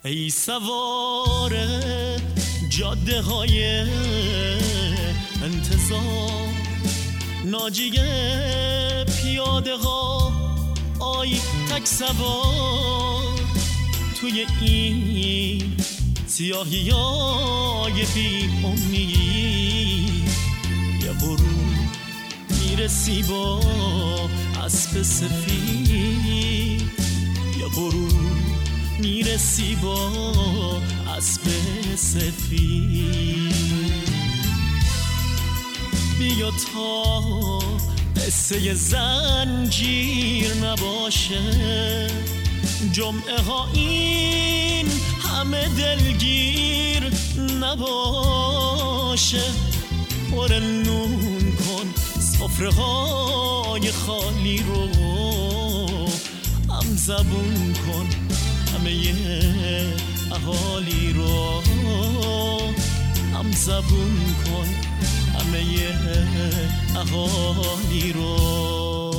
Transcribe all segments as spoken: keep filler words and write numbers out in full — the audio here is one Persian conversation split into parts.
ای سوار جاده های انتظار، ناجی پیاده ها، آی تک سوار توی این سیاهی های بی امید. یه غروب میرسی با اسب سفید، یه غروب میرسی با اسب سفید. بیا تا قصه زنجیر نباشه، جمعه ها این همه دلگیر نباشه. پر نون کن سفره های خالی رو، هم زبون کن همه اهالی رو، هم زبون کن همه اهالی رو.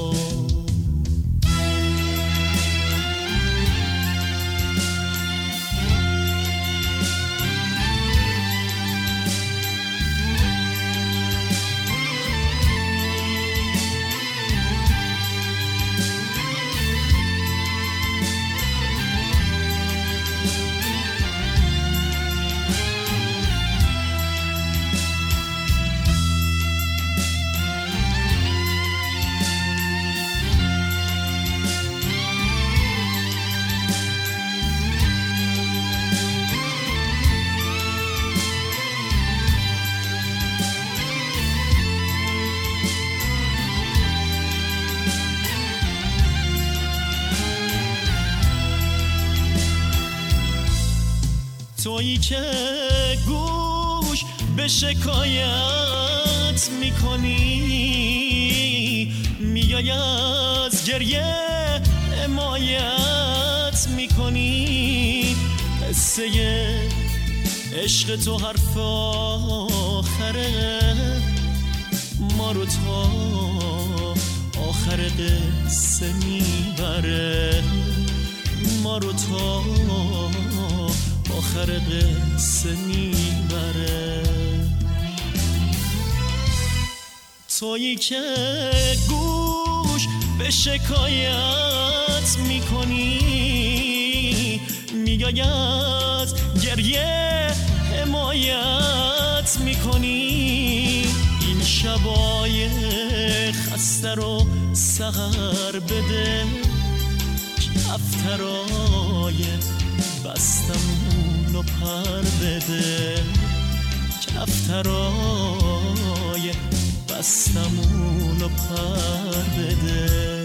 تویی که گوش به شکایت میکنی، میای از گریه حمایت میکنی. قصه عشق تو حرف آخره، ما رو تا آخر قصه میبره، ما رو تا آخر قصه میبره. تویی که گوش به شکایت میکنی، میای از گریه حمایت میکنی. این شبای خسته رو سحر بده، کفترای بستمون و پر بده، کفترای بستمون و پر بده.